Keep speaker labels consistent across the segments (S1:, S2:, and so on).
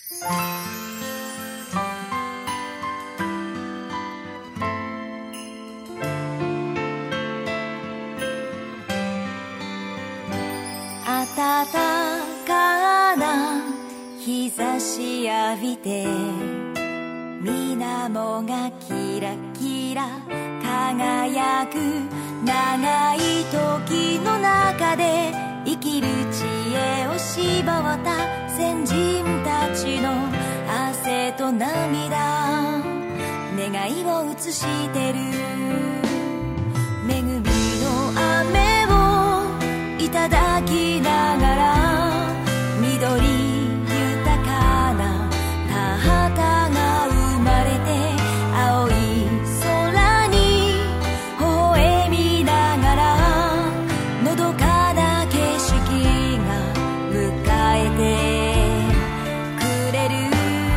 S1: 暖かな日差し浴びて水面がキラキラ輝く長い時の中で生きる知恵を絞った先人たちの汗と涙願いを映してる恵みの雨をいただきながら緑豊かな田畑が生まれて青い空に微笑みながらのどかな景色が迎えてくれる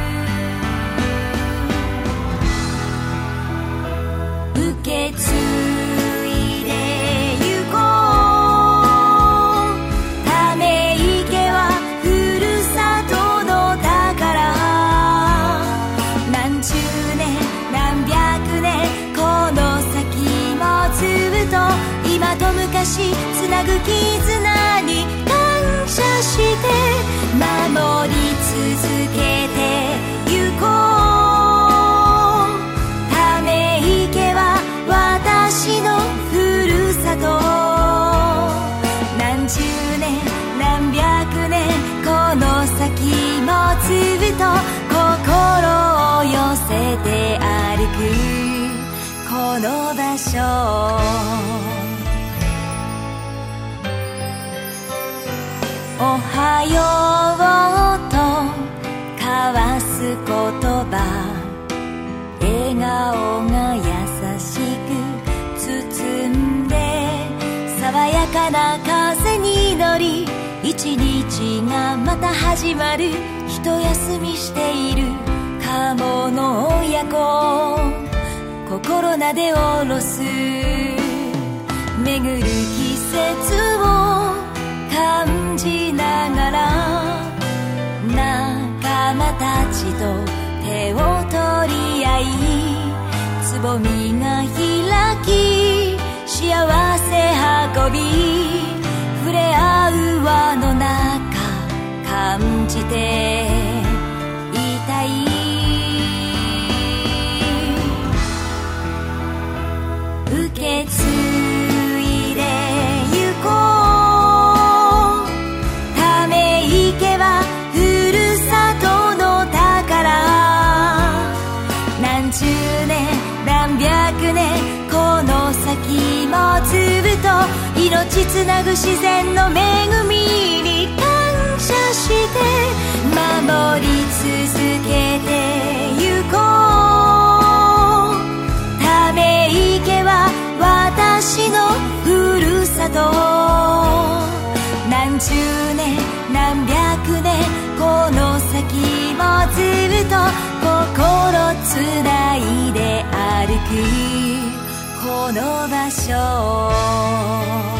S1: 受け継いでゆこうため池はふるさとの宝何十年何百年この先もずっと今と昔つなぐ絆に感謝して守り続けてゆこうため池は私のふるさと何十年何百年この先もずっと心を寄せて歩くこの場所おはようと交わす言葉笑顔が優しく包んで爽やかな風に乗り一日がまた始まる一休みしているカモの親子心なでおろす巡る季節を感じながら仲間たちと手を取り合いつぼみが開き幸せ運び触れ合う輪の中感じていたい受け継いでゆこうため池はふるさとの宝何十年何百年この先もずっと命つなぐ自然の恵みに感謝して守り続けてゆこうため池は私のふるさと何十年何百年この先もずっと心つないで歩くこの場所